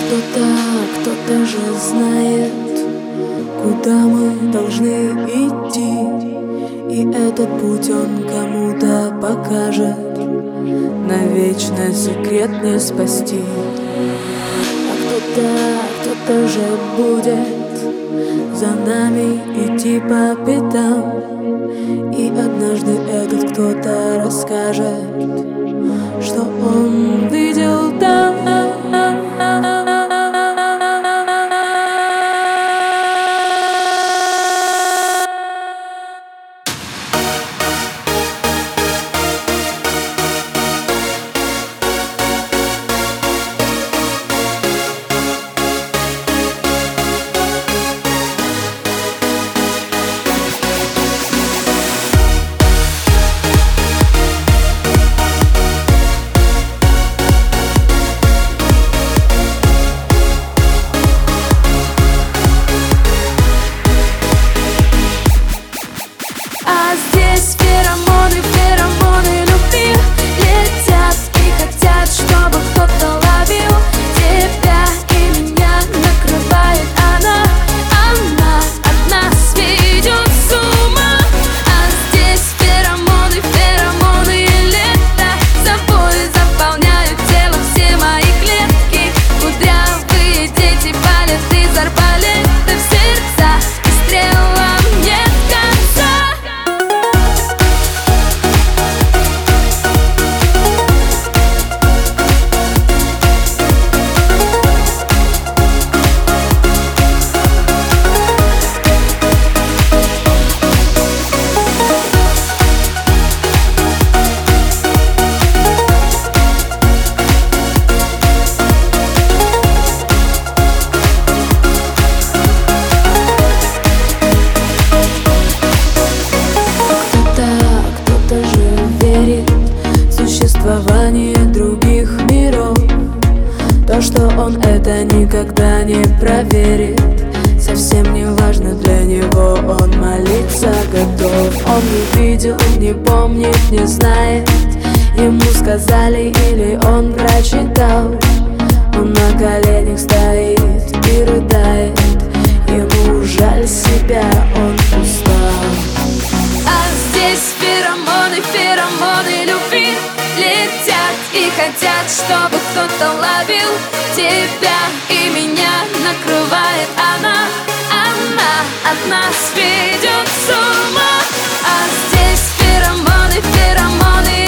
Кто-то же знает, куда мы должны идти, и этот путь он кому-то покажет, навечно секрет не спасти. А кто-то же будет за нами идти по пятам, и однажды этот кто-то расскажет, что он видел там. А здесь феромоны любви летят и хотят, чтобы кто-то ловил тебя и меня. Накрывает она от нас ведет с ума. А здесь феромоны и лето собой заполняют тело все мои клетки. Кудрявые дети палят из арбалета в сердца, и стрелам нет конца. Существование других миров, то, что он это никогда не проверит, совсем не важно для него, он молиться готов. Он не видел, не помнит, не знает, ему сказали или он прочитал. Он на коленях стоит и рыдает, ему жаль себя, он устал. А здесь феромоны любви летят и хотят, чтобы кто-то ловил тебя и меня. Накрывает она от нас ведет с ума. А здесь феромоны